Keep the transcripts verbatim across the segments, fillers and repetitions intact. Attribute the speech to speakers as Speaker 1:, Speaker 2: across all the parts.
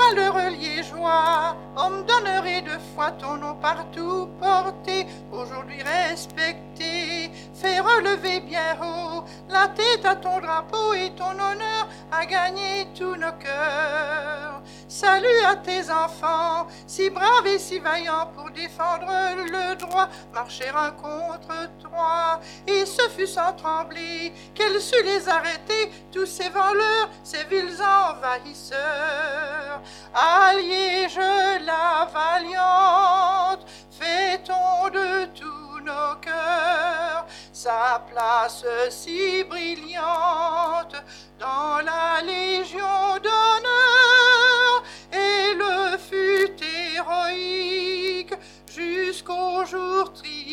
Speaker 1: Malheureux liégeois, homme d'honneur et de foi, ton nom partout porté, aujourd'hui respecté, fais relever bien haut la tête à ton drapeau et ton honneur a gagné tous nos cœurs. Salut à tes enfants, si braves et si vaillants pour défendre le droit, marcher un contre trois, et ce fut sans trembler qu'elle sut les arrêter, tous ces voleurs, ces vils envahisseurs. À Liège la valiante, fait-on de tous nos cœurs sa place si brillante dans la Légion d'honneur, et le fut héroïque jusqu'au jour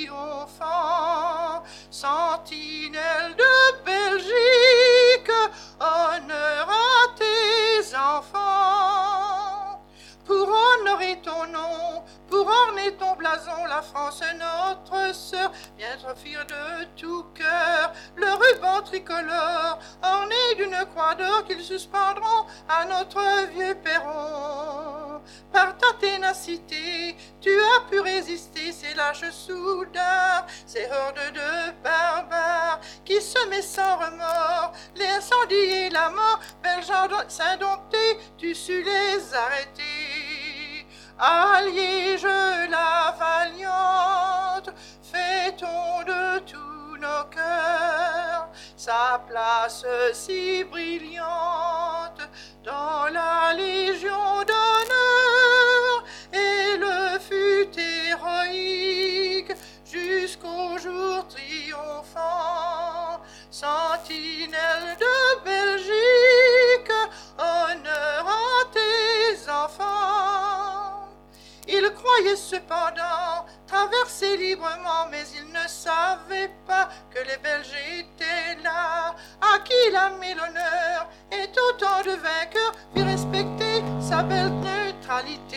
Speaker 1: triomphant. Sentinelle de Belgique, honneur à tes enfants. Pour honorer ton nom, pour orner ton blason, la France, notre sœur, vient t'offrir de tout cœur le ruban tricolore, orné d'une croix d'or qu'ils suspendront à notre vieux perron. Par ta ténacité, tu as pu résister ces lâches soudards, ces hordes de barbares qui semaient sans remords l'incendie et la mort. Belges indomptés, tu sus les arrêter. À Liège la valiante, fait-on de tous nos cœurs sa place si brillante dans la Légion d'honneur, et le fut héroïque jusqu'au jour triomphant. Sentinelle de Belgique, honneur à tes enfants. Ils croyaient cependant traverser librement, mais ils ne savaient pas que les Belges étaient là, à qui l'âme et l'honneur et autant de vainqueurs fit respecter sa belle neutralité.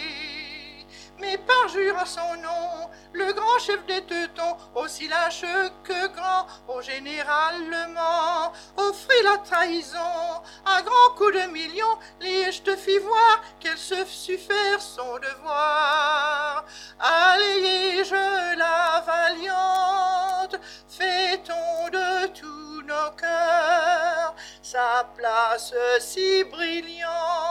Speaker 1: Mais parjure à son nom, le grand chef des Teutons, aussi lâche que grand, au général Le Mans, offrit la trahison. À grands coups de millions, Liège te fit voir qu'elle se sut faire son devoir. À Liège la valiante, fait-on de tous nos cœurs sa place si brillante